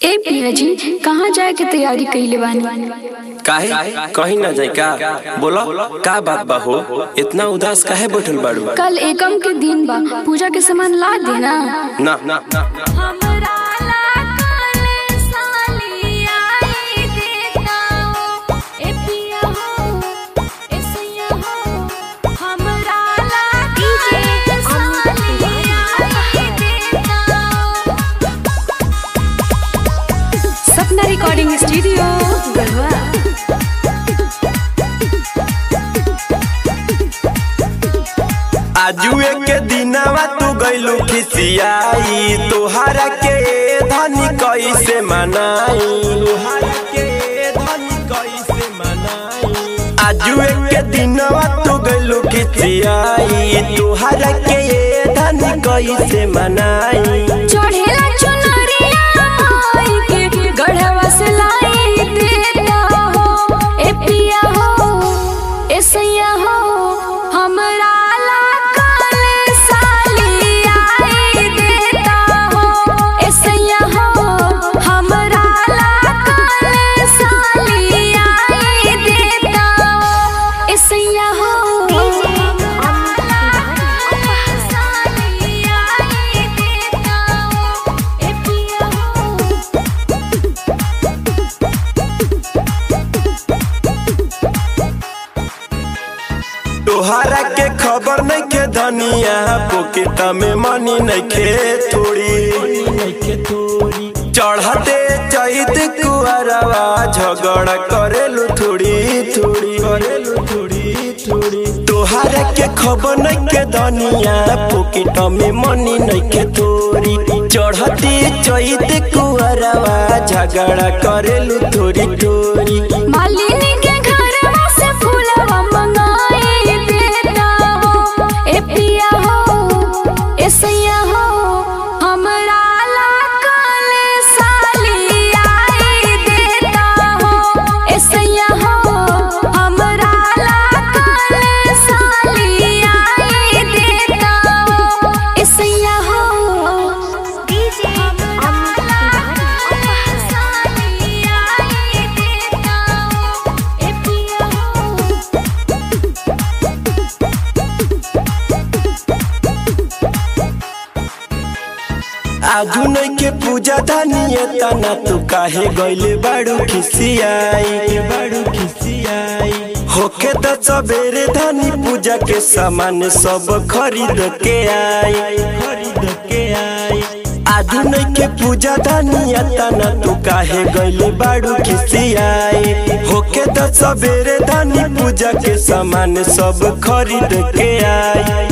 ए पिया जी कहाँ जाए के तैयारी कइले बानी? काहे कहीं ना जाए का? बोला का बात बा हो? इतना उदास काहे बैठल बाड़ू? कल एकम के दिन बा, पूजा के सामान ला देना। ना ना ना सपना रिकॉर्डिंग स्टूडियो गढ़वा। आजुए के दिनवा तू गइलू खिसियाई, तोहरा के धनी कैसे मनाई? आजुए के दिनवा तू गइलू खिसियाई, तोहरा के धनी कैसे मनाई? चढ़ेला चुनरिया माई के गढ़वा से लाई देता हो। ए पिया हो ए सैया हो हमरा ला कल साली आई देता हो। ए सैया हो हमरा ला कल साली आई देता हो। ए सैया हो तोहरा के खबर नहीं के धनिया, पॉकेट में मनी नहीं खे थोड़ी। चढ़ते चैत कुआरवा झगड़ा करेलू थोड़ी थोड़ी। तोहरा के खबर नहीं के धनिया, पॉकेट में मनी नहीं के थोड़ी। चढ़ते चैत कुआरवा झगड़ा करेलू थोड़ी। मालिनी के घरवा से फूलवा मंगाई देता हो। ए पिया हो ए सैया हो हमरा ला कल साली आई देता हो। ए सैया हो हमरा ला कल साली आई देता हो। ए सैया हो आजू नहीं के पूजा धनिया तना तू काहे गइले बाड़ू खिसियाई? होके त सबेरे धनी पूजा के सामान सब खरीद के आई। आजू नहीं के पूजा धनिया तना तू काहे गइले बाड़ू खिसियाई? होके त सबेरे धनी पूजा के सामान सब खरीद के आई।